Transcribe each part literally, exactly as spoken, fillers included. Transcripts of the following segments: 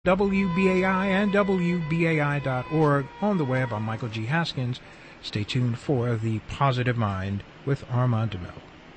W B A I and W B A I dot org. On the web, I'm Michael G. Haskins. Stay tuned for The Positive Mind with Armand DeMille.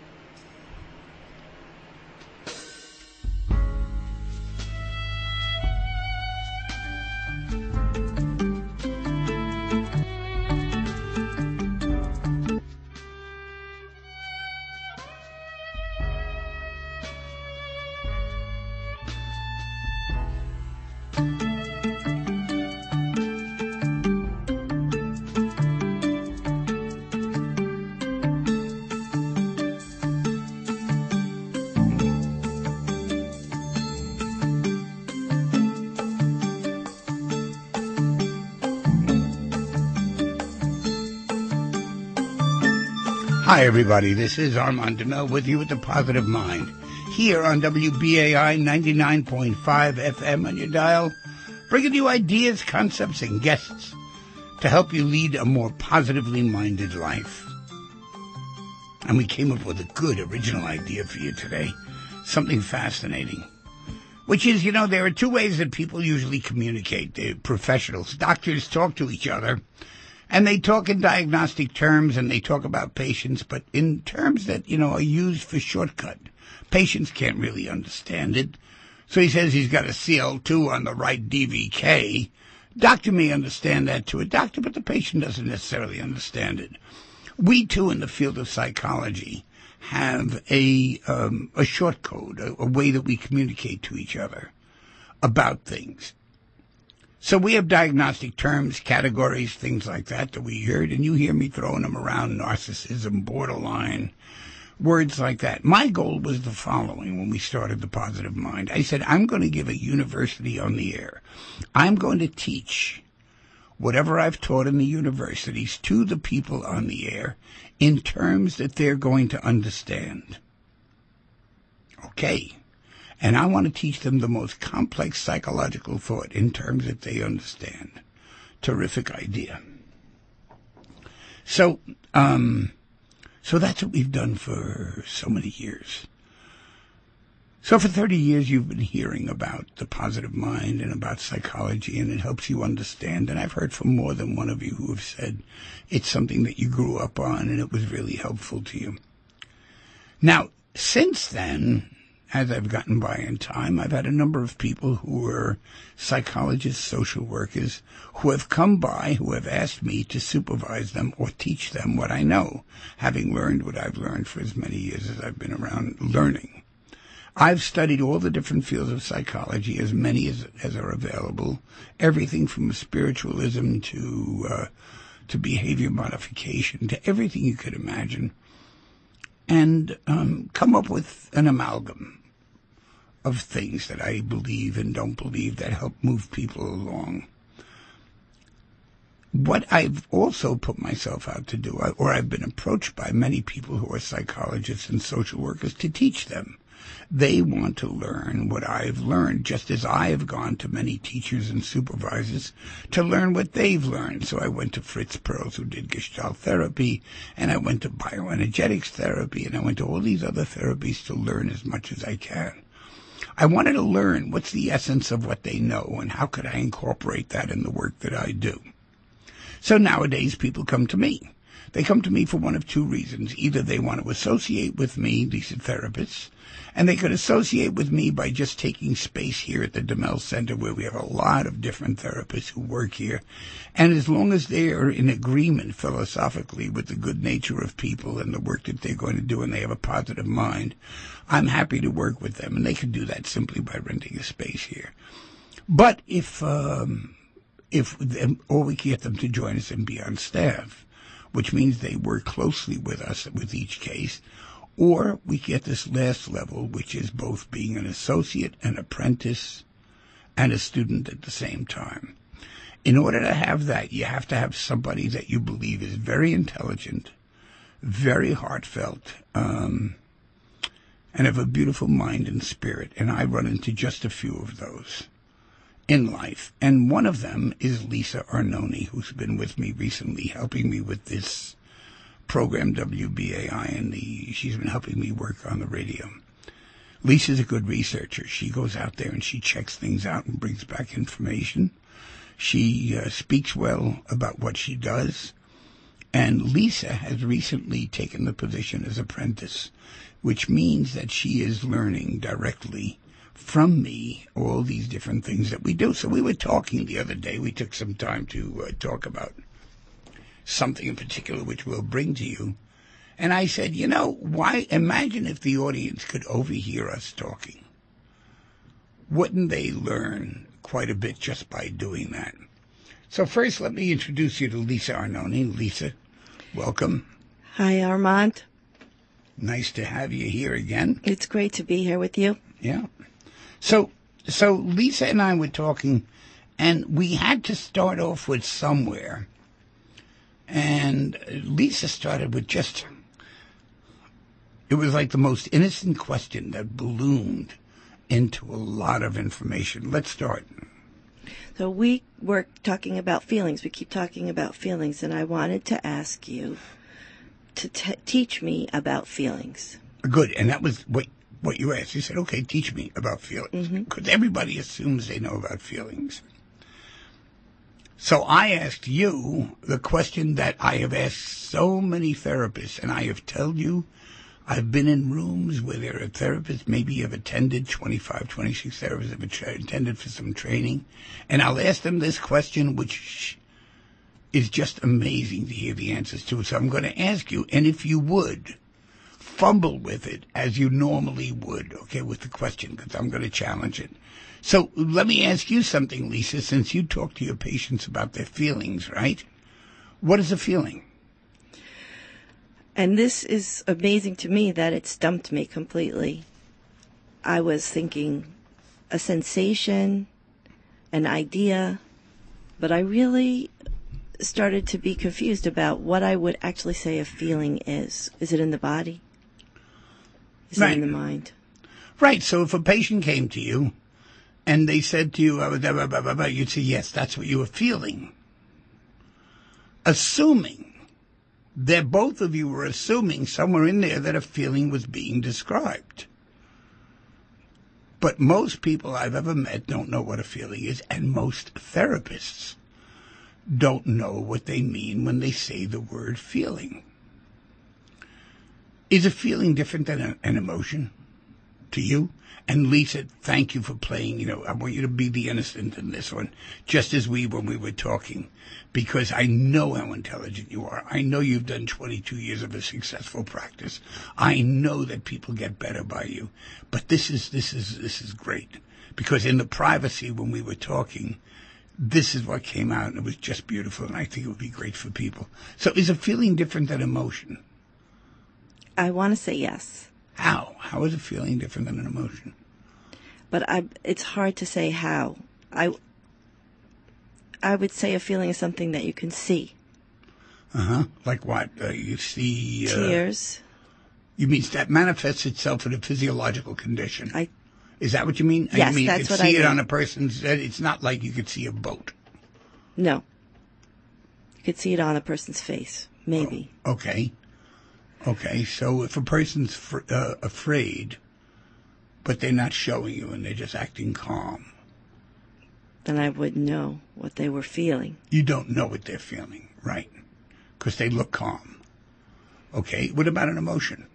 Hi, everybody. This is Armand DeMille with you with The Positive Mind, here on W B A I ninety-nine point five F M on your dial, bringing you ideas, concepts, and guests to help you lead a more positively minded life. And we came up with a good original idea for you today, something fascinating, which is, you know, there are two ways that people usually communicate. The professionals, doctors, talk to each other, and they talk in diagnostic terms, and they talk about patients, but in terms that, you know, are used for shortcut. Patients can't really understand it. So he says he's got a C L two on the right D V K. Doctor may understand that to a doctor, but the patient doesn't necessarily understand it. We, too, in the field of psychology, have a um, a short code, a, a way that we communicate to each other about things. So we have diagnostic terms, categories, things like that that we heard, and you hear me throwing them around: narcissism, borderline, words like that. My goal was the following when we started The Positive Mind. I said, I'm going to give a university on the air. I'm going to teach whatever I've taught in the universities to the people on the air in terms that they're going to understand. Okay. And I want to teach them the most complex psychological thought in terms that they understand. Terrific idea. So, um, so that's what we've done for so many years. So for thirty years, you've been hearing about the positive mind and about psychology, and it helps you understand. And I've heard from more than one of you who have said it's something that you grew up on, and it was really helpful to you. Now, since then, as I've gotten by in time, I've had a number of people who were psychologists, social workers, who have come by, who have asked me to supervise them or teach them what I know, having learned what I've learned for as many years as I've been around learning. I've studied all the different fields of psychology, as many as, as are available, everything from spiritualism to uh, to behavior modification, to everything you could imagine, and um, come up with an amalgam of things that I believe and don't believe that help move people along. What I've also put myself out to do, or I've been approached by many people who are psychologists and social workers to teach them. They want to learn what I've learned, just as I have gone to many teachers and supervisors to learn what they've learned. So I went to Fritz Perls, who did Gestalt therapy, and I went to bioenergetics therapy, and I went to all these other therapies to learn as much as I can. I wanted to learn what's the essence of what they know, and how could I incorporate that in the work that I do. So nowadays, people come to me. They come to me for one of two reasons. Either they want to associate with me, these are therapists, and they could associate with me by just taking space here at the DeMille Center, where we have a lot of different therapists who work here. And as long as they are in agreement philosophically with the good nature of people and the work that they're going to do, and they have a positive mind, I'm happy to work with them. And they can do that simply by renting a space here. But if, um, if, them, or we can get them to join us and be on staff, which means they work closely with us with each case, or we get this last level, which is both being an associate, an apprentice, and a student at the same time. In order to have that, you have to have somebody that you believe is very intelligent, very heartfelt, um, and have a beautiful mind and spirit. And I run into just a few of those in life. And one of them is Lisa Arnone, who's been with me recently, helping me with this program, W B A I, and the, she's been helping me work on the radio. Lisa's a good researcher. She goes out there and she checks things out and brings back information. She uh, speaks well about what she does. And Lisa has recently taken the position as apprentice, which means that she is learning directly from me all these different things that we do. So we were talking the other day. We took some time to uh, talk about something in particular which we'll bring to you. And I said, you know, why? Imagine if the audience could overhear us talking. Wouldn't they learn quite a bit just by doing that? So first, let me introduce you to Lisa Arnone. Lisa, welcome. Hi, Armand. Nice to have you here again. It's great to be here with you. Yeah. So, so Lisa and I were talking, and we had to start off with somewhere. And Lisa started with just, it was like the most innocent question that ballooned into a lot of information. Let's start. So we were talking about feelings. We keep talking about feelings, and I wanted to ask you to t- teach me about feelings. Good, and that was what what you asked. You said, okay, teach me about feelings, because mm-hmm. everybody assumes they know about feelings. So I asked you the question that I have asked so many therapists, and I have told you I've been in rooms where there are therapists, maybe you've attended, twenty-five, twenty-six therapists have attended for some training, and I'll ask them this question, which is just amazing to hear the answers to. So I'm going to ask you, and if you would, fumble with it as you normally would, okay, with the question, because I'm going to challenge it. So let me ask you something, Lisa, since you talk to your patients about their feelings, right? What is a feeling? And this is amazing to me that it stumped me completely. I was thinking a sensation, an idea, but I really started to be confused about what I would actually say a feeling is. Is it in the body? Is right. it in the mind? Right. So if a patient came to you and they said to you, blah, blah, blah, blah, you'd say, yes, that's what you were feeling. Assuming that both of you were assuming somewhere in there that a feeling was being described. But most people I've ever met don't know what a feeling is, and most therapists don't know what they mean when they say the word feeling. Is a feeling different than a, an emotion to you? And Lisa, thank you for playing, you know, I want you to be the innocent in this one, just as we when we were talking, because I know how intelligent you are. I know you've done twenty-two years of a successful practice. I know that people get better by you. But this is, this is, this is great, because in the privacy when we were talking, this is what came out, and it was just beautiful, and I think it would be great for people. So is a feeling different than emotion? I want to say yes. How? How is a feeling different than an emotion? But I, it's hard to say how. I, I would say a feeling is something that you can see. Uh-huh. Like what? Uh, you see... Uh, Tears. You mean that manifests itself in a physiological condition? I. Is that what you mean? Yes, you mean that's you what could I see it mean. on a person's... It's not like you could see a boat. No. You could see it on a person's face. Maybe. Oh, okay. Okay, so if a person's fr- uh, afraid, but they're not showing you and they're just acting calm, then I would know what they were feeling. You don't know what they're feeling, right? Because they look calm. Okay, what about an emotion?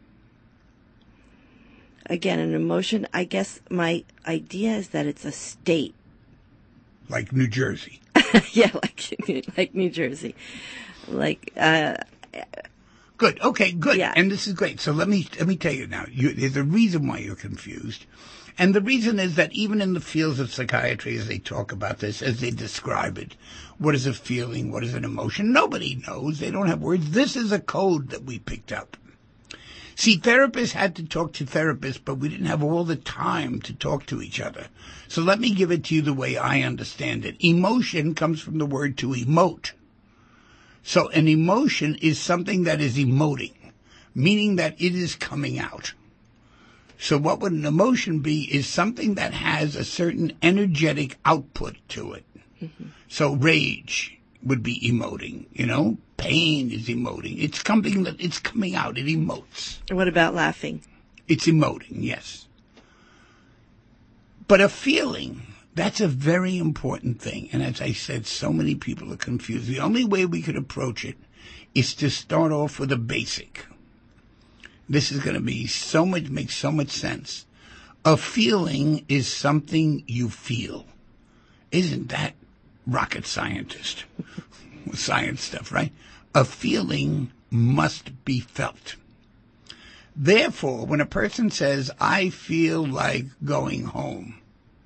Again, an emotion, I guess my idea is that it's a state. Like New Jersey. Yeah, like like New Jersey. Like, uh... Good. Okay, good. Yeah. And this is great. So let me let me tell you now. You, there's a reason why you're confused. And the reason is that even in the fields of psychiatry, as they talk about this, as they describe it, what is a feeling, what is an emotion, nobody knows. They don't have words. This is a code that we picked up. See, therapists had to talk to therapists, but we didn't have all the time to talk to each other. So let me give it to you the way I understand it. Emotion comes from the word to emote. So an emotion is something that is emoting, meaning that it is coming out. So what would an emotion be is something that has a certain energetic output to it. Mm-hmm. So rage would be emoting, you know? Pain is emoting. It's something that it's coming out. It emotes. What about laughing? It's emoting, yes. But a feeling, that's a very important thing. And as I said, so many people are confused. The only way we could approach it is to start off with a basic. This is going to be so much, makes so much sense. A feeling is something you feel. Isn't that rocket scientist? Science stuff, right? A feeling must be felt. Therefore, when a person says, I feel like going home,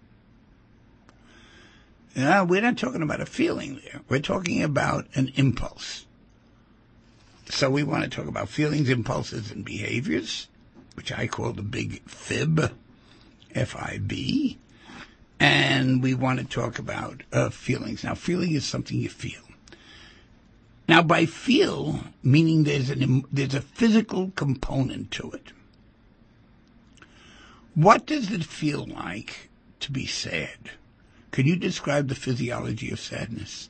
no, we're not talking about a feeling there. We're talking about an impulse. So we want to talk about feelings, impulses, and behaviors, which I call the big fib, F I B. And we want to talk about uh, feelings. Now, feeling is something you feel. Now, by feel, meaning there's an there's a physical component to it. What does it feel like to be sad? Can you describe the physiology of sadness?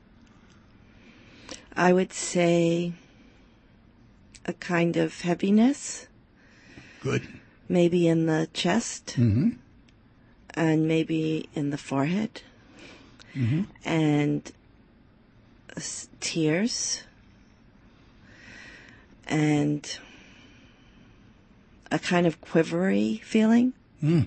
I would say a kind of heaviness. Good. Maybe in the chest. Mm-hmm. And maybe in the forehead. Mm-hmm. And s- tears. And a kind of quivery feeling. Mm.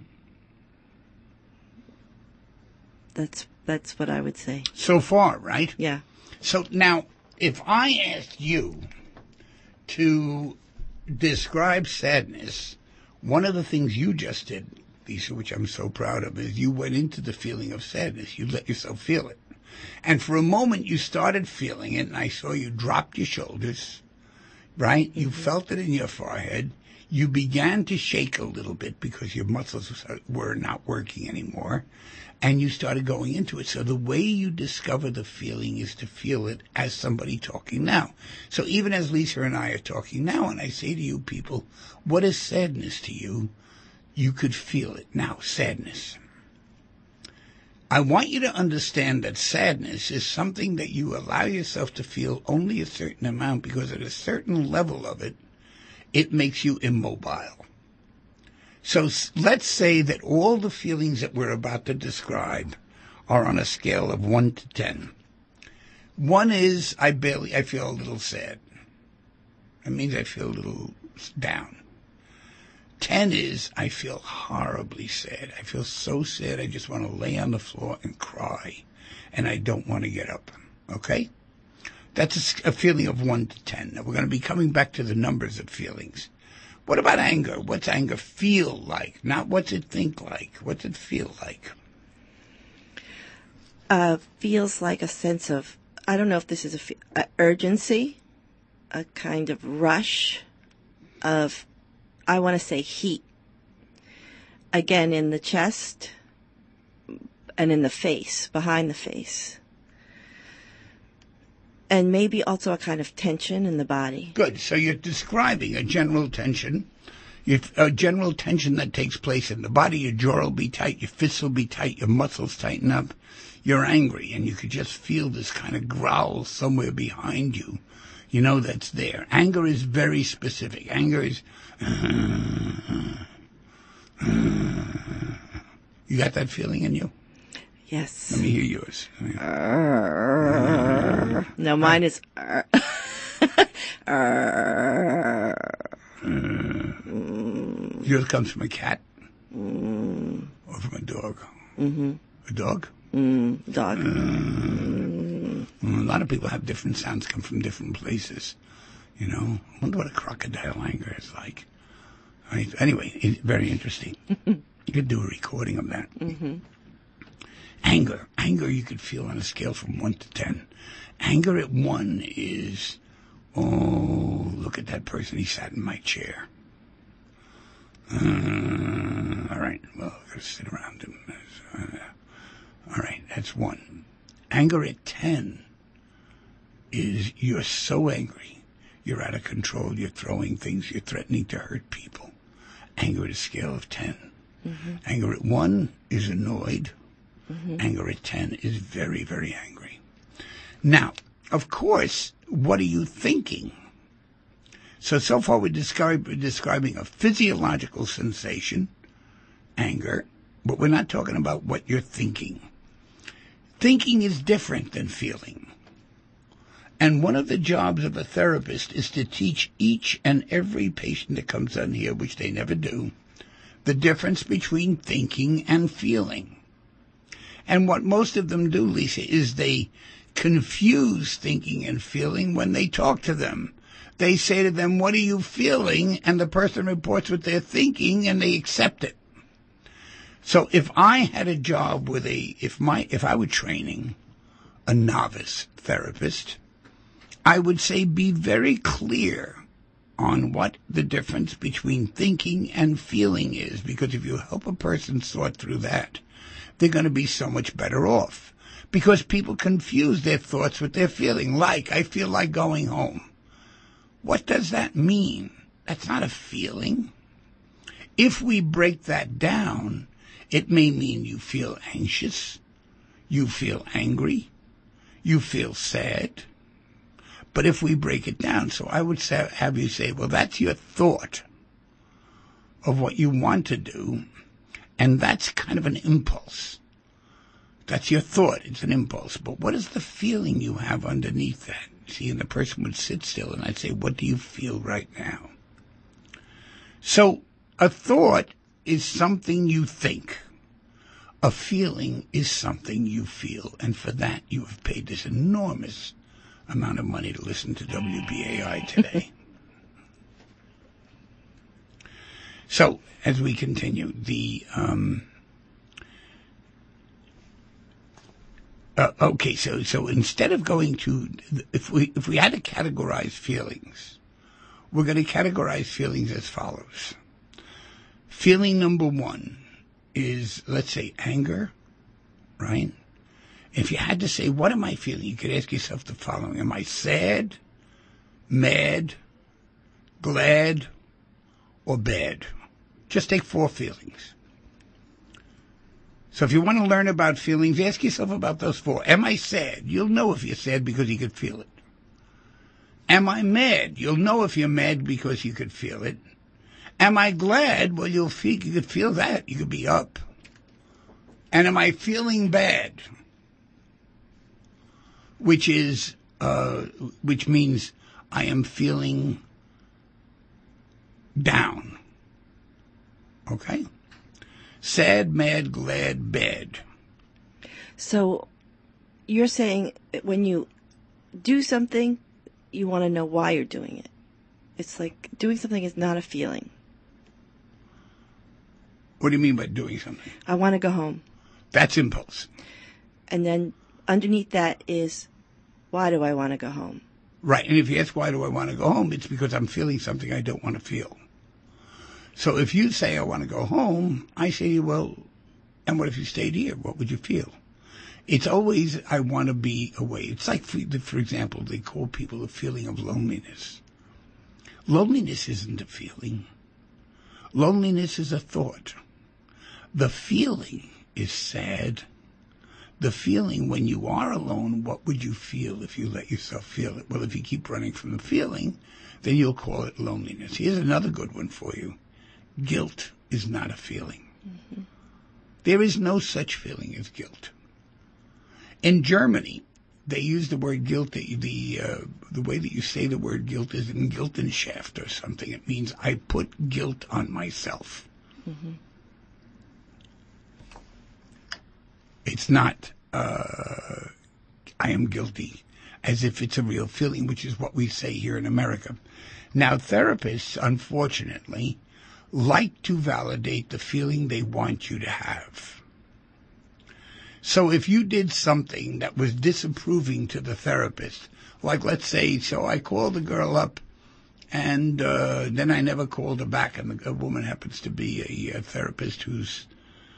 That's that's what I would say. So far, right? Yeah. So now, if I asked you to describe sadness, one of the things you just did, Lisa, which I'm so proud of, is you went into the feeling of sadness. You let yourself feel it. And for a moment, you started feeling it, and I saw you dropped your shoulders, right? You mm-hmm. felt it in your forehead. You began to shake a little bit because your muscles were not working anymore, and you started going into it. So the way you discover the feeling is to feel it as somebody talking now. So even as Lisa and I are talking now, and I say to you people, what is sadness to you? You could feel it. Now, sadness. I want you to understand that sadness is something that you allow yourself to feel only a certain amount, because at a certain level of it, it makes you immobile. So let's say that all the feelings that we're about to describe are on a scale of one to ten. One is, I barely, I feel a little sad. That means I feel a little down. Ten is, I feel horribly sad. I feel so sad, I just want to lay on the floor and cry, and I don't want to get up. Okay? That's a, a feeling of one to ten. Now, we're going to be coming back to the numbers of feelings. What about anger? What's anger feel like? Not what's it think like. What's it feel like? Uh, feels like a sense of, I don't know if this is a, fe- a urgency, a kind of rush of, I want to say heat. Again, in the chest and in the face, behind the face. And maybe also a kind of tension in the body. Good. So you're describing a general tension, a general tension that takes place in the body. Your jaw will be tight, your fists will be tight, your muscles tighten up. You're angry, and you could just feel this kind of growl somewhere behind you. You know that's there. Anger is very specific. Anger is... You got that feeling in you? Yes. Let me hear yours. Uh, uh, no, mine is... Uh, uh, mm. Yours comes from a cat? Mm. Or from a dog? Mm-hmm. A dog? Mm, dog. Mm. Mm. A lot of people have different sounds come from different places. You know? I wonder what a crocodile anger is like. Right? Anyway, it's very interesting. You could do a recording of that. Mm-hmm. Anger. Anger you could feel on a scale from one to ten. Anger at one is, oh, look at that person. He sat in my chair. Uh, all right. Well, I've got to sit around him. Uh, all right. That's one. Anger at ten is you're so angry. You're out of control. You're throwing things. You're threatening to hurt people. Anger at a scale of ten. Mm-hmm. Anger at one is annoyed. Mm-hmm. Anger at ten is very, very angry. Now, of course, what are you thinking? So, so far we're describe, describing a physiological sensation, anger. But we're not talking about what you're thinking. Thinking is different than feeling. And one of the jobs of a therapist is to teach each and every patient that comes on here, which they never do, the difference between thinking and feeling. And what most of them do, Lisa, is they confuse thinking and feeling when they talk to them. They say to them, "What are you feeling?" And the person reports what they're thinking, and they accept it. So if I had a job with a, if my, if I were training a novice therapist, I would say be very clear on what the difference between thinking and feeling is, because if you help a person sort through that, they're going to be so much better off. Because people confuse their thoughts with their feeling. Like, I feel like going home. What does that mean? That's not a feeling. If we break that down, it may mean you feel anxious, you feel angry, you feel sad. But if we break it down, so I would say, have you say, well, that's your thought of what you want to do, and that's kind of an impulse. That's your thought. It's an impulse. But what is the feeling you have underneath that? See, and the person would sit still, and I'd say, what do you feel right now? So a thought is something you think. A feeling is something you feel. And for that, you have paid this enormous amount of money to listen to W B A I today. So, as we continue, the... Um, Uh, okay, so so instead of going to, if we if we had to categorize feelings, we're going to categorize feelings as follows. Feeling number one is, let's say, anger, right? If you had to say, what am I feeling? You could ask yourself the following. Am I sad, mad, glad, or bad? Just take four feelings. So if you want to learn about feelings, ask yourself about those four. Am I sad? You'll know if you're sad because you could feel it. Am I mad? You'll know if you're mad because you could feel it. Am I glad? Well, you'll feel, you could feel that. You could be up. And am I feeling bad? Which is, uh, which means I am feeling down. Okay? Sad, mad, glad, bad. So you're saying when you do something, you want to know why you're doing it. It's like doing something is not a feeling. What do you mean by doing something? I want to go home. That's impulse. And then underneath that is, why do I want to go home? Right. And if you ask why do I want to go home, it's because I'm feeling something I don't want to feel. So if you say, I want to go home, I say to you, well, and what if you stayed here? What would you feel? It's always, I want to be away. It's like, for, for example, they call people a feeling of loneliness. Loneliness isn't a feeling. Loneliness is a thought. The feeling is sad. The feeling, when you are alone, what would you feel if you let yourself feel it? Well, if you keep running from the feeling, then you'll call it loneliness. Here's another good one for you. Guilt is not a feeling. Mm-hmm. There is no such feeling as guilt. In Germany, they use the word guilt. The the, uh, the way that you say the word guilt is in Geltenschaft or something. It means I put guilt on myself. Mm-hmm. It's not uh, I am guilty, as if it's a real feeling, which is what we say here in America. Now, therapists, unfortunately, like to validate the feeling they want you to have. So if you did something that was disapproving to the therapist, like let's say, so I called the girl up and uh, then I never called her back, and the woman happens to be a, a therapist who's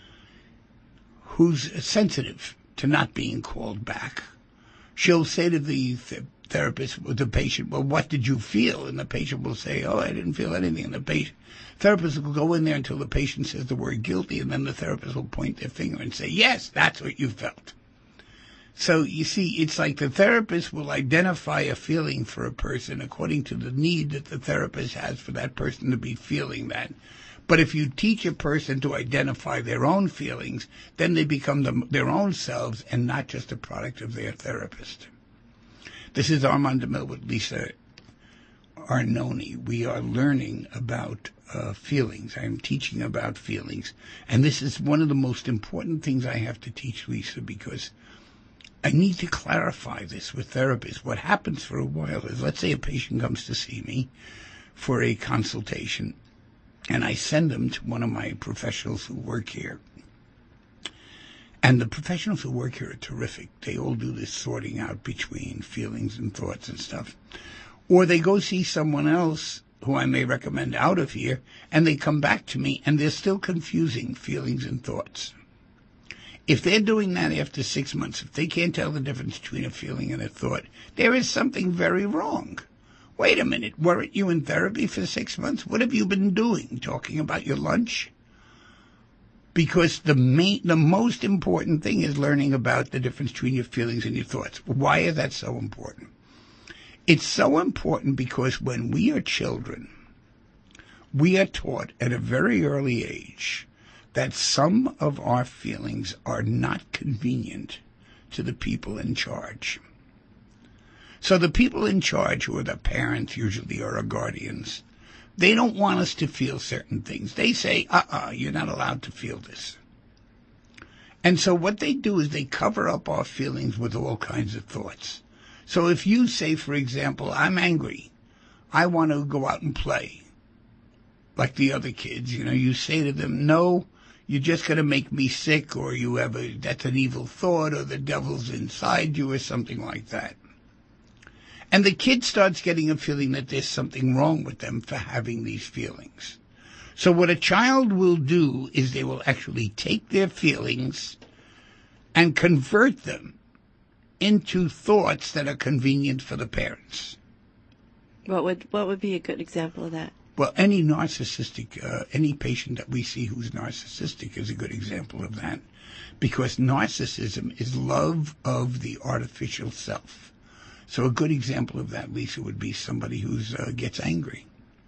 who's sensitive to not being called back. She'll say to the th- therapist, the patient, well, what did you feel? And the patient will say, oh, I didn't feel anything. And the patient, therapist will go in there until the patient says the word guilty, and then the therapist will point their finger and say, yes, that's what you felt. So, you see, it's like the therapist will identify a feeling for a person according to the need that the therapist has for that person to be feeling that. But if you teach a person to identify their own feelings, then they become the, their own selves and not just a product of their therapist. This is Armand DeMille with Lisa Arnone. We are learning about uh, feelings. I am teaching about feelings. And this is one of the most important things I have to teach Lisa, because I need to clarify this with therapists. What happens for a while is, let's say a patient comes to see me for a consultation, and I send them to one of my professionals who work here. And the professionals who work here are terrific. They all do this sorting out between feelings and thoughts and stuff. Or they go see someone else who I may recommend out of here, and they come back to me, and they're still confusing feelings and thoughts. If they're doing that after six months, if they can't tell the difference between a feeling and a thought, there is something very wrong. Wait a minute, weren't you in therapy for six months? What have you been doing? Talking about your lunch? Because the main, the most important thing is learning about the difference between your feelings and your thoughts. Why is that so important? It's so important because when we are children, we are taught at a very early age that some of our feelings are not convenient to the people in charge. So the people in charge, who are the parents usually or our guardians, they don't want us to feel certain things. They say, uh-uh, you're not allowed to feel this. And so what they do is they cover up our feelings with all kinds of thoughts. So if you say, for example, I'm angry, I want to go out and play, like the other kids, you know, you say to them, no, you're just going to make me sick, or you have a, that's an evil thought, or the devil's inside you, or something like that. And the kid starts getting a feeling that there's something wrong with them for having these feelings. So what a child will do is they will actually take their feelings and convert them into thoughts that are convenient for the parents. What would what would be a good example of that? Well, any narcissistic, uh, any patient that we see who's narcissistic is a good example of that, because narcissism is love of the artificial self. So a good example of that, Lisa, would be somebody who uh, gets angry.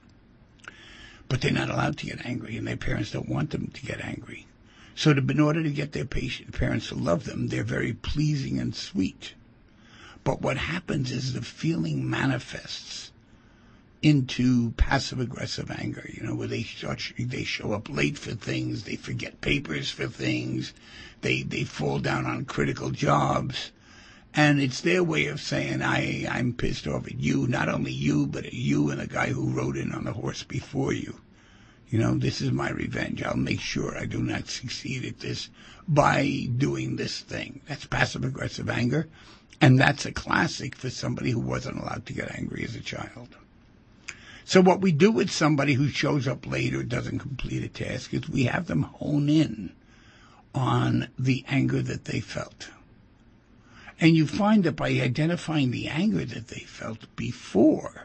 But they're not allowed to get angry, and their parents don't want them to get angry. So to, in order to get their patient, parents to love them, they're very pleasing and sweet. But what happens is the feeling manifests into passive-aggressive anger, you know, where they start, they show up late for things, they forget papers for things, they, they fall down on critical jobs. And it's their way of saying, I, I'm pissed off at you, not only you, but at you and the guy who rode in on the horse before you. You know, this is my revenge. I'll make sure I do not succeed at this by doing this thing. That's passive-aggressive anger, and that's a classic for somebody who wasn't allowed to get angry as a child. So what we do with somebody who shows up late or doesn't complete a task is we have them hone in on the anger that they felt. And you find that by identifying the anger that they felt before,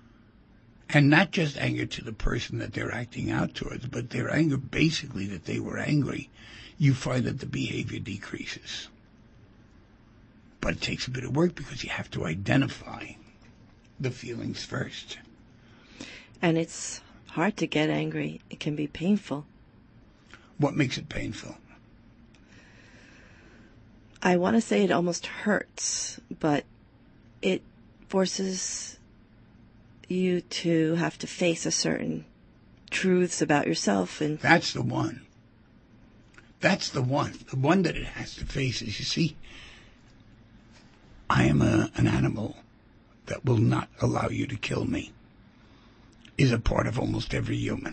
and not just anger to the person that they're acting out towards, but their anger basically that they were angry, you find that the behavior decreases. But it takes a bit of work because you have to identify the feelings first. And it's hard to get angry. It can be painful. What makes it painful? I want to say it almost hurts, but it forces you to have to face a certain truths about yourself. And that's the one. That's the one. The one that it has to face is, you see, I am a, an animal that will not allow you to kill me, is a part of almost every human.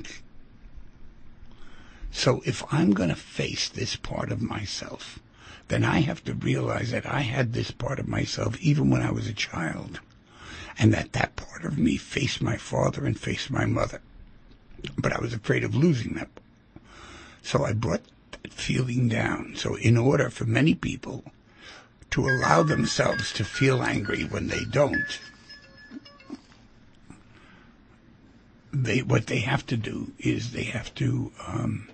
So if I'm going to face this part of myself, then I have to realize that I had this part of myself even when I was a child, and that that part of me faced my father and faced my mother. But I was afraid of losing that. So I brought that feeling down. So in order for many people to allow themselves to feel angry when they don't, they what they have to do is they have to um,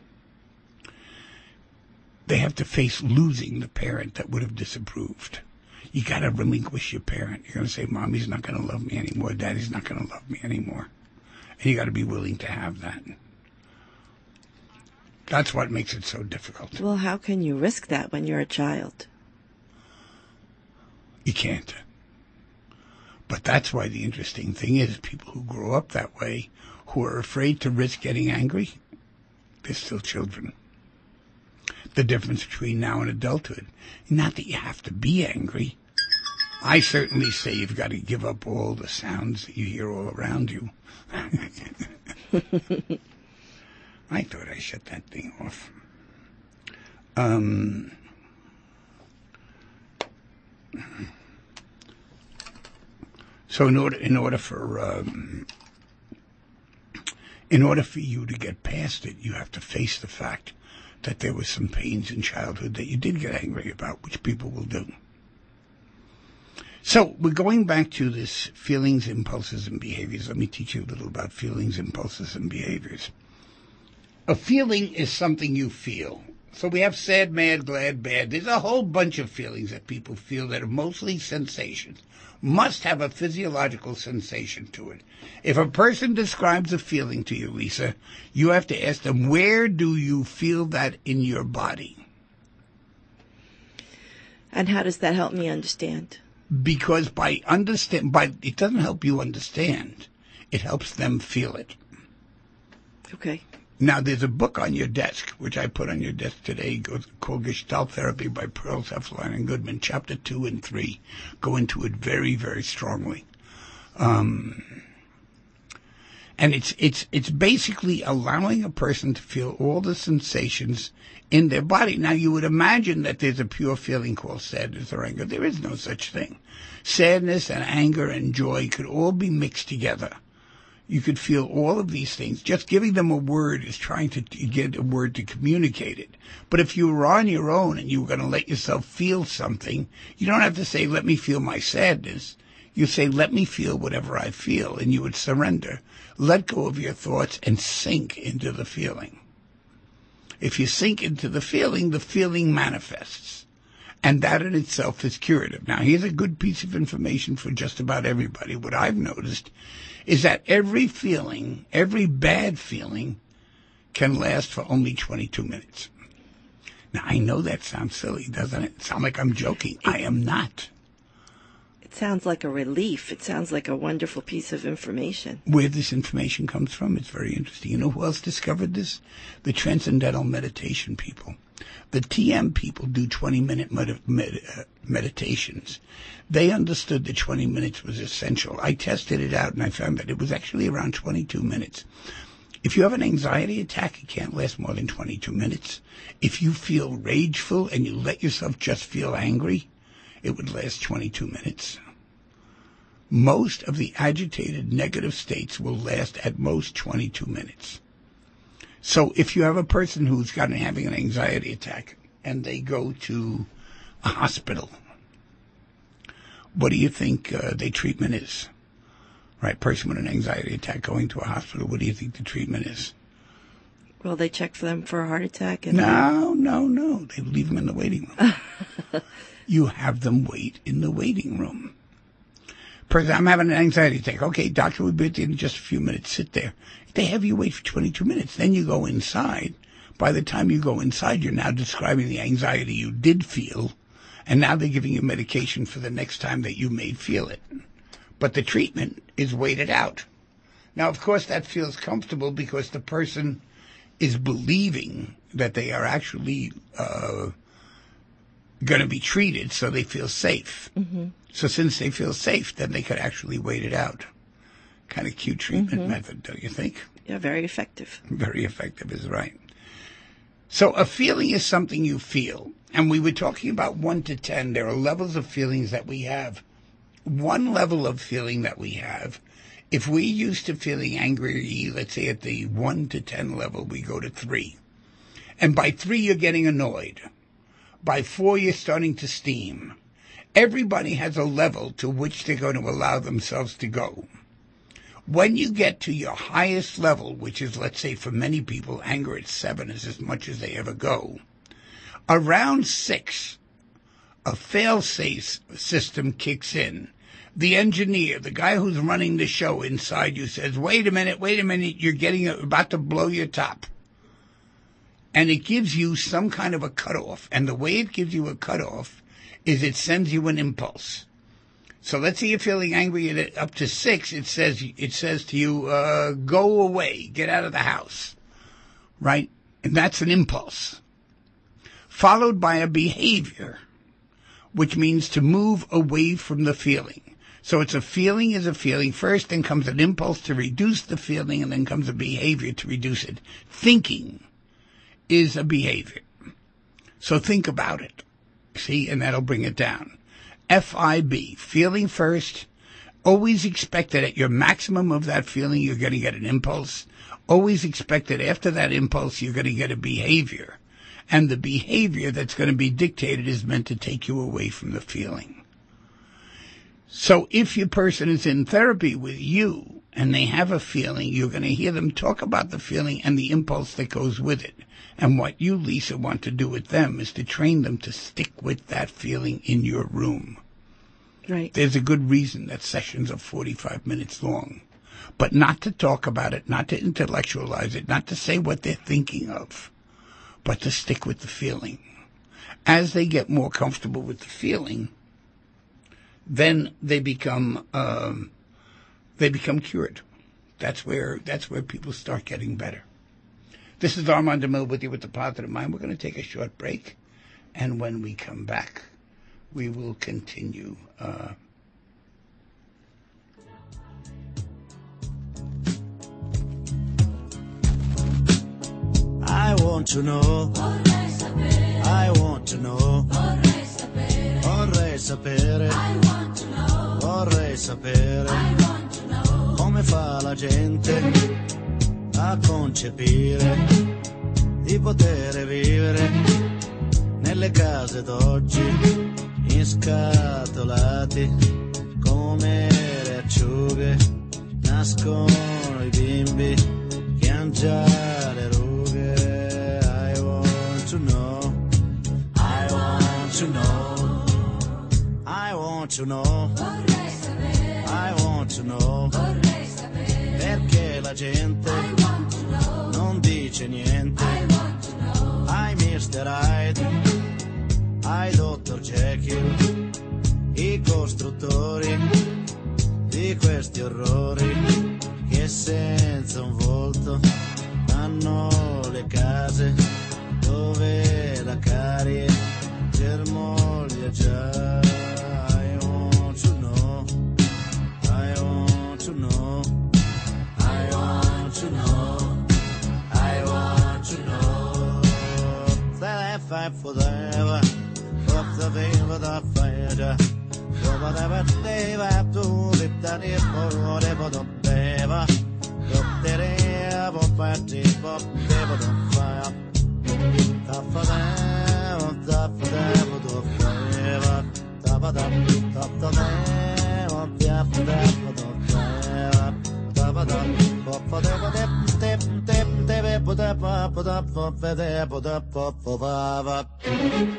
they have to face losing the parent that would have disapproved. You got to relinquish your parent. You're going to say, Mommy's not going to love me anymore. Daddy's not going to love me anymore. And you got to be willing to have that. That's what makes it so difficult. Well, how can you risk that when you're a child? You can't. But that's why the interesting thing is people who grow up that way, who are afraid to risk getting angry, they're still children. The difference between now and adulthood, not that you have to be angry. I certainly say you've got to give up all the sounds that you hear all around you. I thought I shut that thing off. Um, so in order, in order for, um, in order for you to get past it, you have to face the fact that there were some pains in childhood that you did get angry about, which people will do. So we're going back to this feelings, impulses, and behaviors. Let me teach you a little about feelings, impulses, and behaviors. A feeling is something you feel. So we have sad, mad, glad, bad. There's a whole bunch of feelings that people feel that are mostly sensations. Must have a physiological sensation to it. If a person describes a feeling to you, Lisa, you have to ask them, where do you feel that in your body? And how does that help me understand? Because by understand, by it doesn't help you understand. It helps them feel it. Okay. Now, there's a book on your desk, which I put on your desk today, called Gestalt Therapy by Pearl Sefline and Goodman. Chapter two and three go into it very, very strongly. Um, and it's it's it's basically allowing a person to feel all the sensations in their body. Now, you would imagine that there's a pure feeling called sadness or anger. There is no such thing. Sadness and anger and joy could all be mixed together. You could feel all of these things. Just giving them a word is trying to get a word to communicate it. But if you were on your own and you were going to let yourself feel something, you don't have to say, let me feel my sadness. You say, let me feel whatever I feel, and you would surrender. Let go of your thoughts and sink into the feeling. If you sink into the feeling, the feeling manifests. And that in itself is curative. Now, here's a good piece of information for just about everybody. What I've noticed is that every feeling, every bad feeling, can last for only twenty-two minutes. Now, I know that sounds silly, doesn't it? It sounds like I'm joking. I am not. It sounds like a relief. It sounds like a wonderful piece of information. Where this information comes from, it's very interesting. You know who else discovered this? The Transcendental Meditation people. The T M people do twenty-minute med- med- uh, meditations. They understood that twenty minutes was essential. I tested it out, and I found that it was actually around twenty-two minutes. If you have an anxiety attack, it can't last more than twenty-two minutes. If you feel rageful and you let yourself just feel angry, it would last twenty-two minutes. Most of the agitated negative states will last at most twenty-two minutes. So if you have a person who's got having an anxiety attack and they go to a hospital, what do you think uh, their treatment is? Right, person with an anxiety attack going to a hospital, what do you think the treatment is? Well, they check for them for a heart attack? And no, no, no. They leave them in the waiting room. You have them wait in the waiting room. Person, I'm having an anxiety attack. Okay, doctor will be at the end in just a few minutes. Sit there. They have you wait for twenty-two minutes. Then you go inside. By the time you go inside, you're now describing the anxiety you did feel, and now they're giving you medication for the next time that you may feel it. But the treatment is waited out. Now, of course, that feels comfortable because the person is believing that they are actually uh, going to be treated, so they feel safe. Mm-hmm. So since they feel safe, then they could actually wait it out. Kind of cute treatment mm-hmm. method, don't you think? Yeah, very effective. Very effective is right. So a feeling is something you feel. And we were talking about one to ten. There are levels of feelings that we have. One level of feeling that we have, if we used to feeling angry, let's say at the one to ten level, we go to three. And by three, you're getting annoyed. By four, you're starting to steam. Everybody has a level to which they're going to allow themselves to go. When you get to your highest level, which is, let's say, for many people, anger at seven is as much as they ever go, around six, a fail-safe system kicks in. The engineer, the guy who's running the show inside you says, wait a minute, wait a minute, you're getting about to blow your top. And it gives you some kind of a cutoff. And the way it gives you a cutoff is it sends you an impulse. So let's say you're feeling angry at up to six. It says it says to you, uh, go away, get out of the house, right? And that's an impulse, followed by a behavior, which means to move away from the feeling. So it's a feeling is a feeling first, then comes an impulse to reduce the feeling, and then comes a behavior to reduce it. Thinking is a behavior. So think about it. See, and that'll bring it down. F I B, feeling first. Always expect that at your maximum of that feeling, you're going to get an impulse. Always expect that after that impulse, you're going to get a behavior. And the behavior that's going to be dictated is meant to take you away from the feeling. So if your person is in therapy with you and they have a feeling, you're going to hear them talk about the feeling and the impulse that goes with it. And what you, Lisa, want to do with them is to train them to stick with that feeling in your room. Right. There's a good reason that sessions are forty-five minutes long. But not to talk about it, not to intellectualize it, not to say what they're thinking of, but to stick with the feeling. As they get more comfortable with the feeling, then they become um, they become cured. That's where that's where people start getting better. This is Armand DeMille with you with the Positive Mind. We're going to take a short break, and when we come back, we will continue. Uh, I want to know. Vorrei sapere. I want to know. Vorrei sapere. Vorrei sapere. I want to know. Vorrei sapere. I want to know. Come fa la gente a concepire di poter vivere nelle case d'oggi inscatolati come le acciughe, nascono i bimbi che han già le rughe. I want to know, I want to know, I want to know, vorrei sapere, I want to know, vorrei sapere, perché la gente non dice niente. Ai mister Hyde, ai dottor Jekyll, i costruttori di questi orrori che senza un volto hanno le case dove la carie germoglia già. I want to know, I want to know, I want to know, I want to know. That I fight for forever, up the favor the fire. Whatever they have to live that is for whatever the beaver. Up there, up at the up there, the fire. Top for them, top for them, the fire. Top of them, top of them, up there, for them, the fire. Top of them, up for them, dip, dip, dip, dip, put up, put up, put up, put up, put up, put up.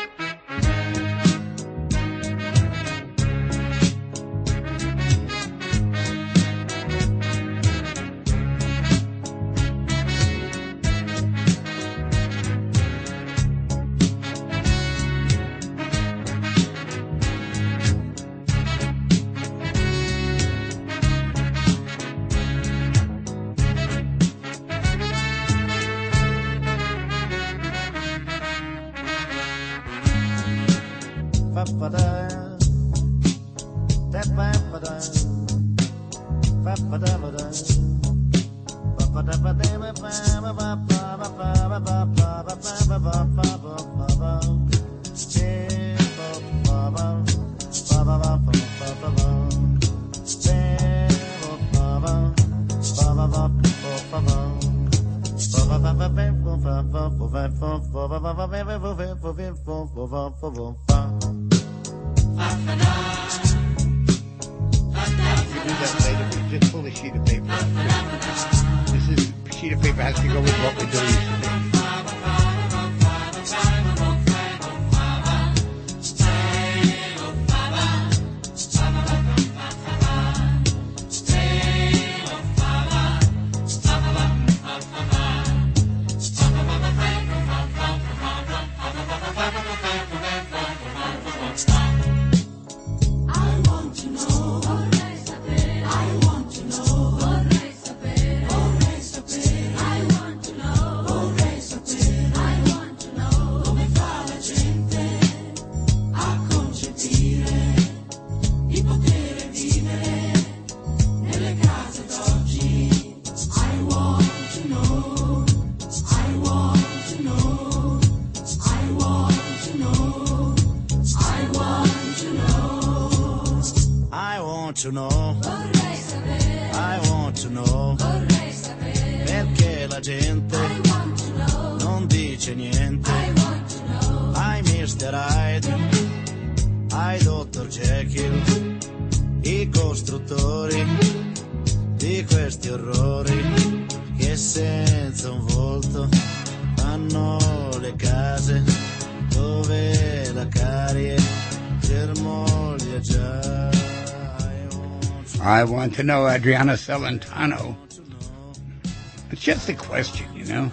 Just pull a sheet of paper. This is sheet of paper has to go with what we're doing today. want to know, vorrei sapere, I want to know, vorrei sapere, perché la gente I want to know, non dice niente. I want to know, Ai mister Hyde, ai dottor Jekyll, i costruttori di questi orrori che senza un volto fanno le case dove la carie germoglia già. I want to know, Adriana Celentano. It's just a question, you know.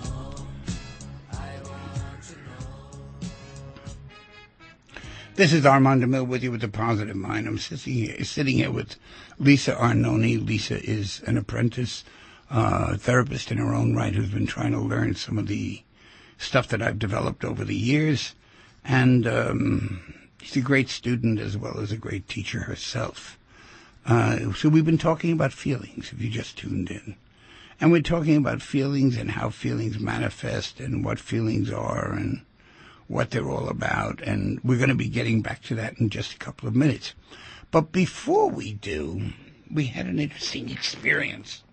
This is Armand DeMille with you with the Positive Mind. I'm sitting here, sitting here with Lisa Arnone. Lisa is an apprentice uh, therapist in her own right who's been trying to learn some of the stuff that I've developed over the years. And um, she's a great student as well as a great teacher herself. Uh, so we've been talking about feelings, if you just tuned in. And we're talking about feelings and how feelings manifest and what feelings are and what they're all about, and we're going to be getting back to that in just a couple of minutes. But before we do, we had an interesting experience.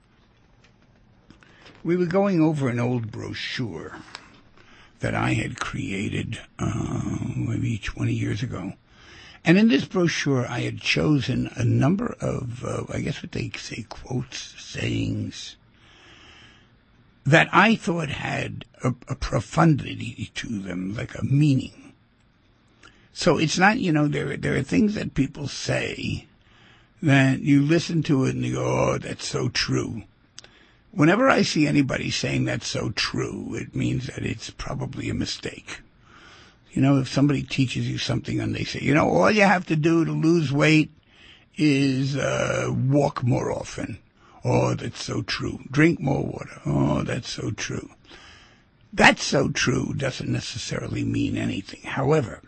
We were going over an old brochure that I had created uh, maybe twenty years ago. And in this brochure, I had chosen a number of, uh, I guess what they say, quotes, sayings, that I thought had a, a profundity to them, like a meaning. So it's not, you know, there, there are things that people say that you listen to it and you go, oh, that's so true. Whenever I see anybody saying that's so true, it means that it's probably a mistake. You know, if somebody teaches you something and they say, you know, all you have to do to lose weight is uh, walk more often. Oh, that's so true. Drink more water. Oh, that's so true. That's so true doesn't necessarily mean anything. However,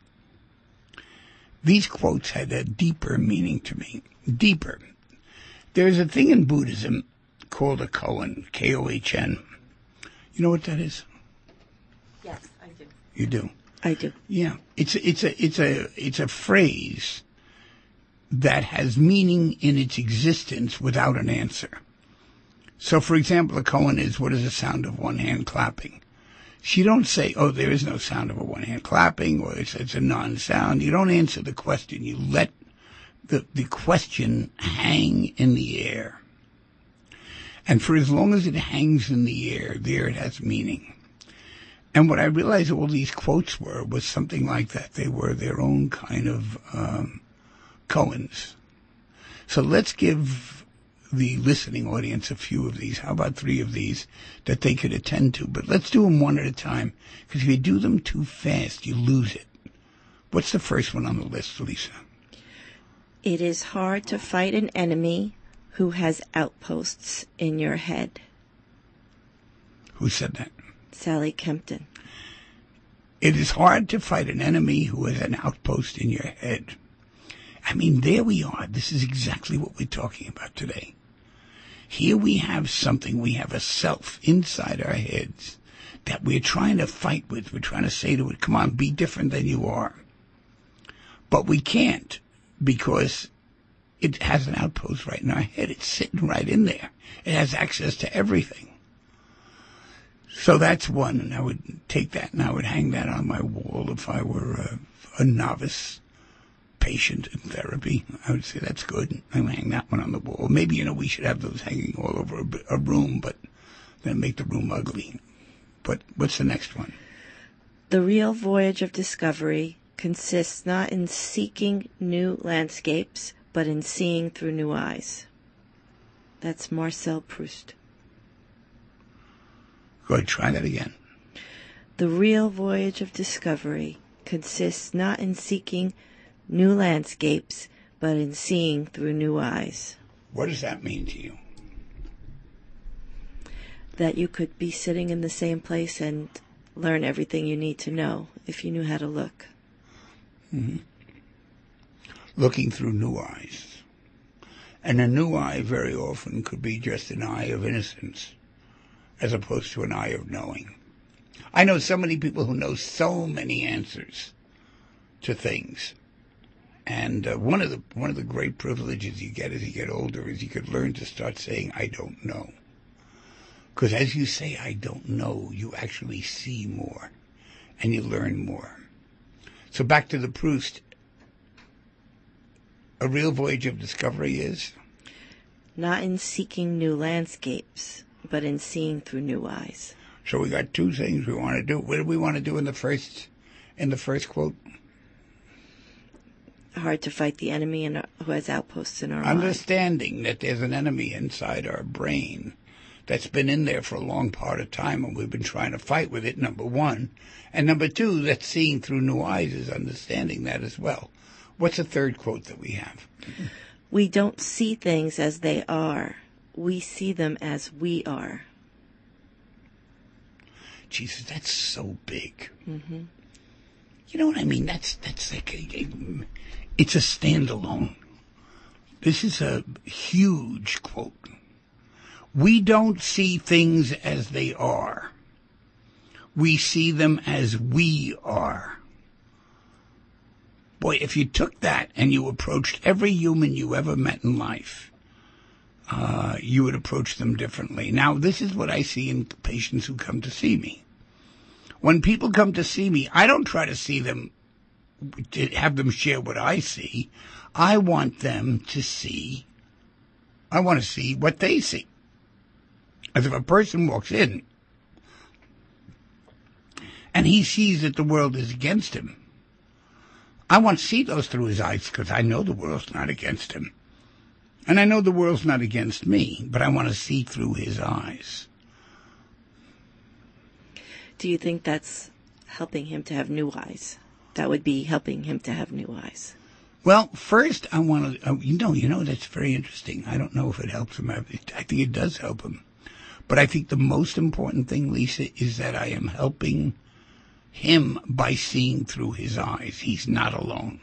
these quotes had a deeper meaning to me. Deeper. There's a thing in Buddhism called a koan, K O H N. You know what that is? Yes, I do. You do? I do. Yeah. It's a, it's a, it's a, it's a phrase that has meaning in its existence without an answer. So, for example, a koan is, what is the sound of one hand clapping? So you don't say, oh, there is no sound of a one hand clapping, or it's, it's a non-sound. You don't answer the question. You let the, the question hang in the air. And for as long as it hangs in the air, there it has meaning. And what I realized all these quotes were was something like that. They were their own kind of um, koans. So let's give the listening audience a few of these. How about three of these that they could attend to? But let's do them one at a time, because if you do them too fast, you lose it. What's the first one on the list, Lisa? It is hard to fight an enemy who has outposts in your head. Who said that? Sally Kempton. It is hard to fight an enemy who has an outpost in your head. I mean, there we are. This is exactly what we're talking about today. Here we have something, we have a self inside our heads that we're trying to fight with. We're trying to say to it, come on, be different than you are. But we can't, because it has an outpost right in our head. It's sitting right in there. It has access to everything. So that's one, and I would take that and I would hang that on my wall if I were a, a novice patient in therapy. I would say that's good. I would hang that one on the wall. Maybe, you know, we should have those hanging all over a, a room, but then make the room ugly. But what's the next one? The real voyage of discovery consists not in seeking new landscapes, but in seeing through new eyes. That's Marcel Proust. Go ahead, try that again. The real voyage of discovery consists not in seeking new landscapes, but in seeing through new eyes. What does that mean to you? That you could be sitting in the same place and learn everything you need to know if you knew how to look. Mm-hmm. Looking through new eyes. And a new eye very often could be just an eye of innocence, as opposed to an eye of knowing. I know so many people who know so many answers to things, And uh, one of the one of the great privileges you get as you get older is you could learn to start saying, I don't know. Because as you say, I don't know, you actually see more and you learn more. So back to the Proust. A real voyage of discovery is? Not in seeking new landscapes, but in seeing through new eyes. So we got two things we want to do. What do we want to do in the first in the first quote? Hard to fight the enemy in our, who has outposts in our mind. Understanding that there's an enemy inside our brain that's been in there for a long part of time and we've been trying to fight with it, number one. And number two, that seeing through new eyes is understanding that as well. What's the third quote that we have? We don't see things as they are. We see them as we are. Jesus, that's so big. Mm-hmm. You know what I mean? That's that's like a, a, it's a standalone. This is a huge quote. We don't see things as they are. We see them as we are. Boy, if you took that and you approached every human you ever met in life, uh, you would approach them differently. Now, this is what I see in patients who come to see me. When people come to see me, I don't try to see them, to have them share what I see. I want them to see, I want to see what they see. As if a person walks in and he sees that the world is against him, I want to see those through his eyes because I know the world's not against him. And I know the world's not against me, but I want to see through his eyes. Do you think that's helping him to have new eyes? That would be helping him to have new eyes. Well, first I want to, uh, you know, you know, that's very interesting. I don't know if it helps him. I think it does help him. But I think the most important thing, Lisa, is that I am helping him by seeing through his eyes. He's not alone.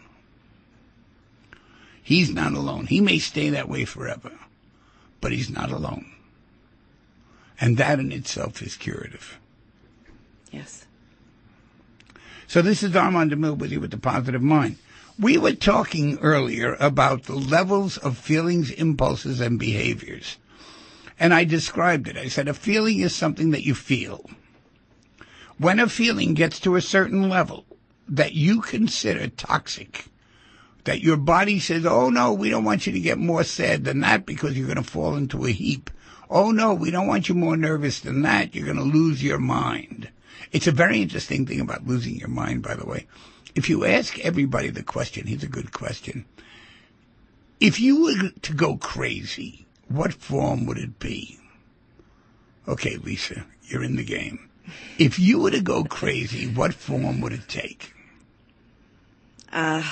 He's not alone. He may stay that way forever, but he's not alone. And that in itself is curative. Yes. So this is Armand DeMille with you with the Positive Mind. We were talking earlier about the levels of feelings, impulses, and behaviors. And I described it. I said a feeling is something that you feel. When a feeling gets to a certain level that you consider toxic, that your body says, oh, no, we don't want you to get more sad than that because you're going to fall into a heap. Oh, no, we don't want you more nervous than that. You're going to lose your mind. It's a very interesting thing about losing your mind, by the way. If you ask everybody the question, here's a good question. If you were to go crazy, what form would it be? Okay, Lisa, you're in the game. If you were to go crazy, what form would it take? Uh,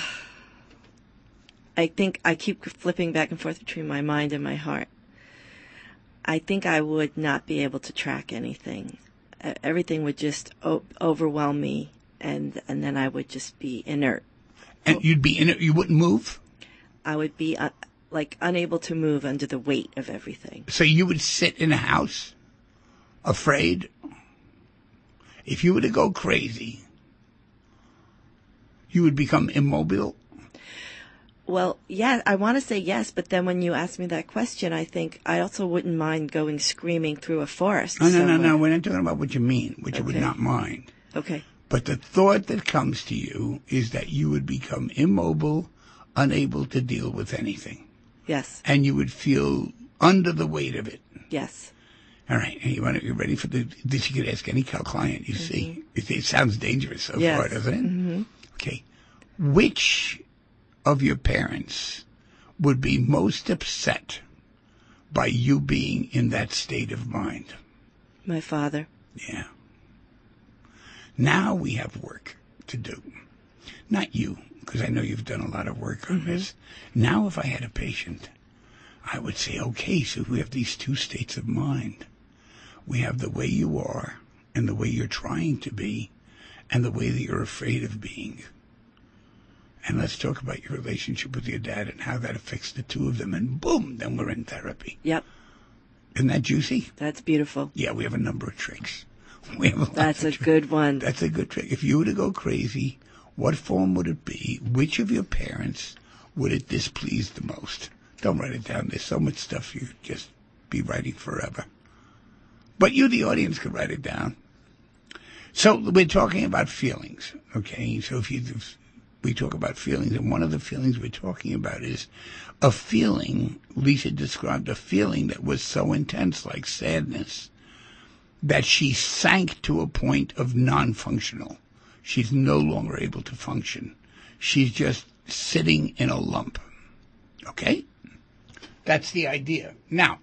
I think I keep flipping back and forth between my mind and my heart. I think I would not be able to track anything. Uh, everything would just o- overwhelm me, and and then I would just be inert. And you'd be inert? You wouldn't move? I would be uh, like unable to move under the weight of everything. So you would sit in a house, afraid? If you were to go crazy, you would become immobile? Well, yeah, I want to say yes, but then when you ask me that question, I think I also wouldn't mind going screaming through a forest. No, no, somewhere. no, no. We're not talking about what you mean, what you would Okay. not mind. Okay. But the thought that comes to you is that you would become immobile, unable to deal with anything. Yes. And you would feel under the weight of it. Yes. All right. You want to, you ready for the, this you could ask any client you mm-hmm. see. It, it sounds dangerous so yes. far, doesn't it? Mm-hmm. Okay. Which of your parents would be most upset by you being in that state of mind? My father. Yeah. Now we have work to do. Not you, because I know you've done a lot of work on mm-hmm. this. Now if I had a patient, I would say, okay, so we have these two states of mind. We have the way you are and the way you're trying to be and the way that you're afraid of being. And let's talk about your relationship with your dad and how that affects the two of them. And boom, then we're in therapy. Yep. Isn't that juicy? That's beautiful. Yeah, we have a number of tricks. We have a lot That's of a tricks. good one. That's a good trick. If you were to go crazy, what form would it be? Which of your parents would it displease the most? Don't write it down. There's so much stuff you just be writing forever. But you, the audience, could write it down. So we're talking about feelings, okay? So if you, if we talk about feelings, and one of the feelings we're talking about is a feeling, Lisa described a feeling that was so intense, like sadness, that she sank to a point of non-functional. She's no longer able to function. She's just sitting in a lump, okay? That's the idea. Now,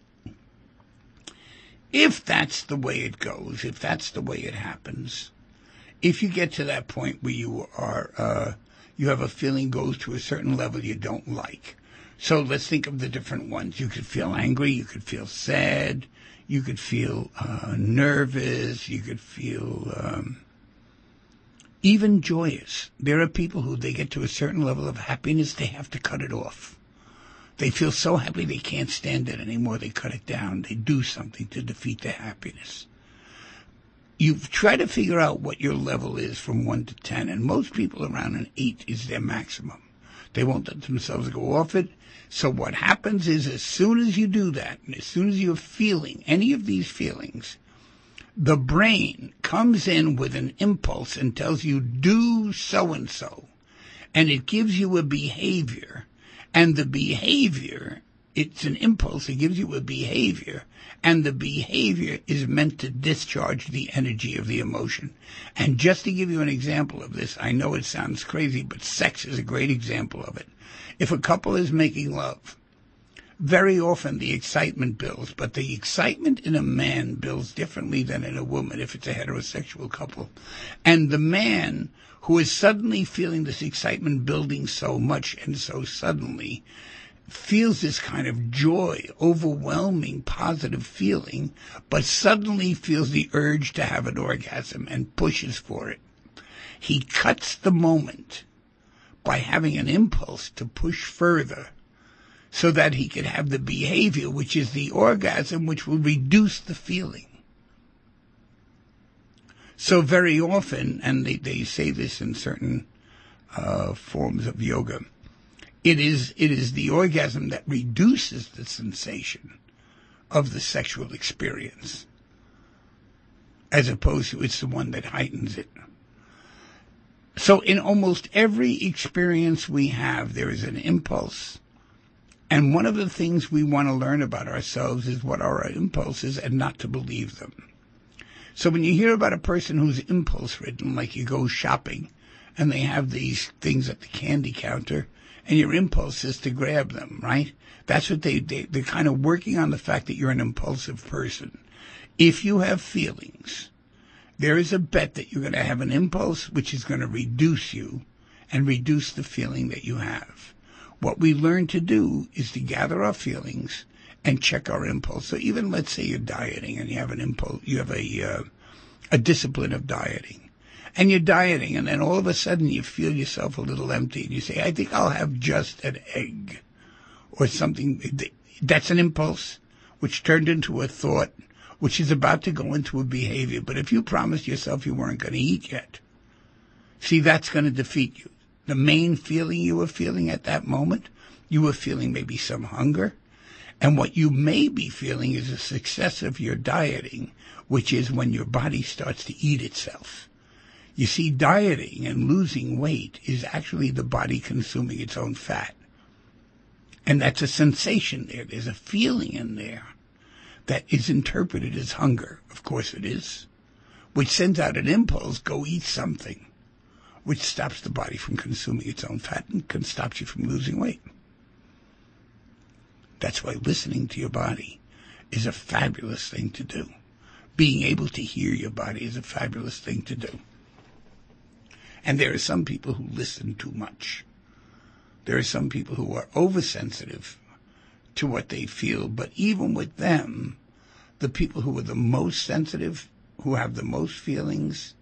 if that's the way it goes, if that's the way it happens, if you get to that point where you are, uh, you have a feeling goes to a certain level you don't like. So let's think of the different ones. You could feel angry, you could feel sad, you could feel uh, nervous, you could feel um, even joyous. There are people who they get to a certain level of happiness, they have to cut it off. They feel so happy they can't stand it anymore. They cut it down. They do something to defeat their happiness. You try to figure out what your level is from one to ten, and most people around an eight is their maximum. They won't let themselves go off it. So what happens is as soon as you do that, and as soon as you're feeling any of these feelings, the brain comes in with an impulse and tells you, do so-and-so. And it gives you a behavior. And the behavior, it's an impulse, it gives you a behavior, and the behavior is meant to discharge the energy of the emotion. And just to give you an example of this, I know it sounds crazy, but sex is a great example of it. If a couple is making love, very often the excitement builds, but the excitement in a man builds differently than in a woman if it's a heterosexual couple. And the man who is suddenly feeling this excitement building so much and so suddenly feels this kind of joy, overwhelming, positive feeling, but suddenly feels the urge to have an orgasm and pushes for it. He cuts the moment by having an impulse to push further so that he could have the behavior, which is the orgasm, which will reduce the feeling. So very often, and they, they say this in certain uh, forms of yoga, it is it is the orgasm that reduces the sensation of the sexual experience, as opposed to it's the one that heightens it. So in almost every experience we have, there is an impulse. And one of the things we want to learn about ourselves is what are our impulses and not to believe them. So when you hear about a person who's impulse-ridden, like you go shopping and they have these things at the candy counter and your impulse is to grab them, right? That's what they, they, they're kind of working on the fact that you're an impulsive person. If you have feelings, there is a bet that you're going to have an impulse which is going to reduce you and reduce the feeling that you have. What we learn to do is to gather our feelings and check our impulse. So even let's say you're dieting and you have an impulse, you have a uh, a discipline of dieting, and you're dieting, and then all of a sudden you feel yourself a little empty, and you say, "I think I'll have just an egg," or something. That's an impulse which turned into a thought, which is about to go into a behavior. But if you promised yourself you weren't going to eat yet, see, that's going to defeat you. The main feeling you were feeling at that moment, you were feeling maybe some hunger. And what you may be feeling is a success of your dieting, which is when your body starts to eat itself. You see, dieting and losing weight is actually the body consuming its own fat. And that's a sensation there. There's a feeling in there that is interpreted as hunger. Of course it is. Which sends out an impulse, go eat something, which stops the body from consuming its own fat and can stop you from losing weight. That's why listening to your body is a fabulous thing to do. Being able to hear your body is a fabulous thing to do. And there are some people who listen too much. There are some people who are oversensitive to what they feel, but even with them, the people who are the most sensitive, who have the most feelings,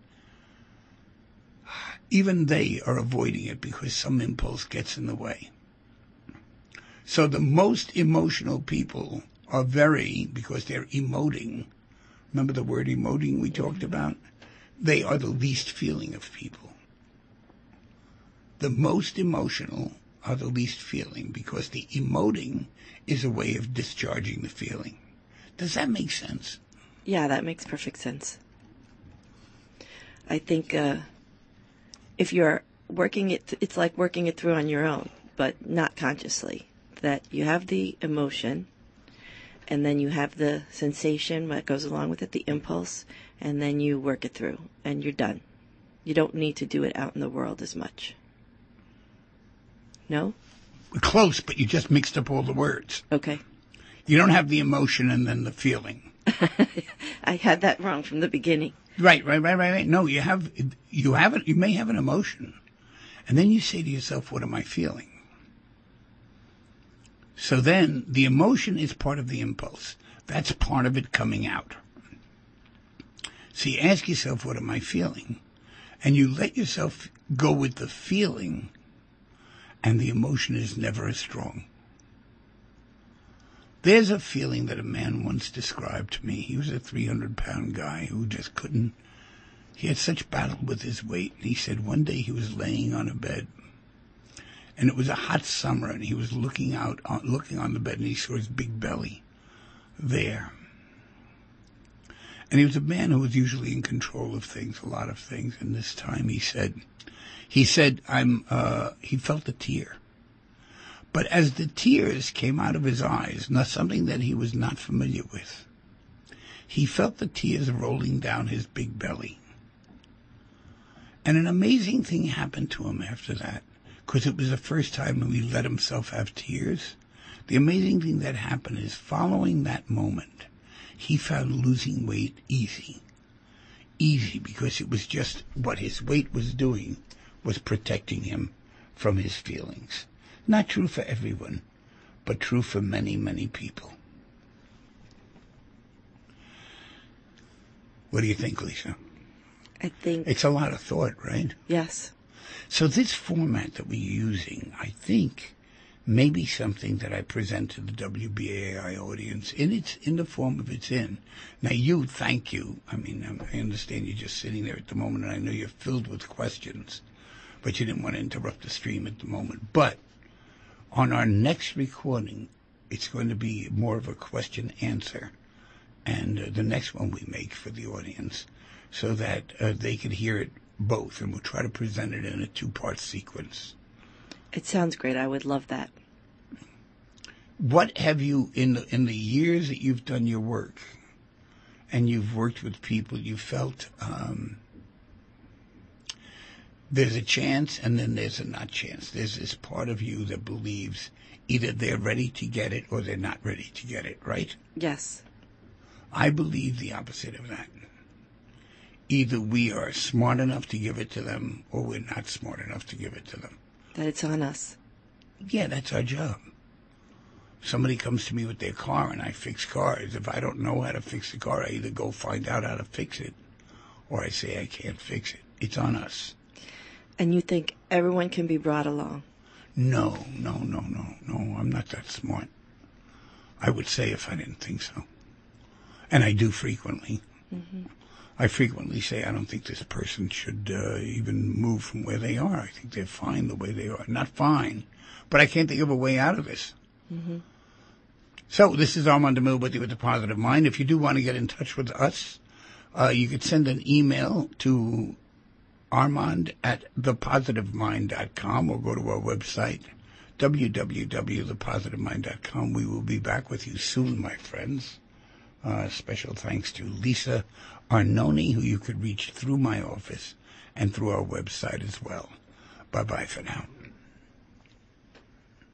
even they are avoiding it because some impulse gets in the way. So the most emotional people are very, because they're emoting, remember the word emoting we talked about? They are the least feeling of people. the most emotional are the least feeling, because the emoting is a way of discharging the feeling. Does that make sense? Yeah, that makes perfect sense. I think uh, if you're working it, it's like working it through on your own, but not consciously. That you have the emotion, and then you have the sensation that goes along with it, the impulse, and then you work it through, and you're done. You don't need to do it out in the world as much. No? Close, but you just mixed up all the words. Okay. You don't have the emotion and then the feeling. I had that wrong from the beginning. Right, right, right, right, right. No, you have, you have it, you may have an emotion, and then you say to yourself, what am I feeling? So then the emotion is part of the impulse. That's part of it coming out. So you ask yourself, what am I feeling? And you let yourself go with the feeling, and the emotion is never as strong. There's a feeling that a man once described to me. He was a three hundred pound guy who just couldn't, he had such battle with his weight. And he said one day he was laying on a bed, and it was a hot summer, and he was looking out, on, looking on the bed, and he saw his big belly there. And he was a man who was usually in control of things, a lot of things. And this time he said, he said, I'm, uh, he felt a tear. But as the tears came out of his eyes, not something that he was not familiar with, he felt the tears rolling down his big belly. And an amazing thing happened to him after that, because it was the first time he let himself have tears. The amazing thing that happened is, following that moment, he found losing weight easy. Easy, because it was just what his weight was doing was protecting him from his feelings. Not true for everyone, but true for many, many people. What do you think, Lisa? I think... It's a lot of thought, right? Yes. So this format that we're using, I think, may be something that I present to the W B A I audience in its in the form of it's in. Now, you, thank you. I mean, I understand you're just sitting there at the moment, and I know you're filled with questions, but you didn't want to interrupt the stream at the moment. But on our next recording, it's going to be more of a question-answer, and uh, the next one we make for the audience, so that uh, they can hear it both, and we'll try to present it in a two-part sequence. It sounds great. I would love that. What have you, in the, in the years that you've done your work, and you've worked with people, you felt um, there's a chance and then there's a not chance. There's this part of you that believes either they're ready to get it or they're not ready to get it, right? Yes. I believe the opposite of that. Either we are smart enough to give it to them or we're not smart enough to give it to them. That it's on us. Yeah, that's our job. Somebody comes to me with their car and I fix cars. If I don't know how to fix the car, I either go find out how to fix it or I say I can't fix it. It's on us. And you think everyone can be brought along? No, no, no, no, no. I'm not that smart. I would say if I didn't think so. And I do frequently. Mm-hmm. I frequently say I don't think this person should uh, even move from where they are. I think they're fine the way they are. Not fine, but I can't think of a way out of this. Mm-hmm. So this is Armand DeMille with you with The Positive Mind. If you do want to get in touch with us, uh, you could send an email to Armand at the positive mind dot com or go to our website, w w w dot the positive mind dot com. We will be back with you soon, my friends. Uh, special thanks to Lisa Arnone, who you could reach through my office and through our website as well. Bye-bye for now.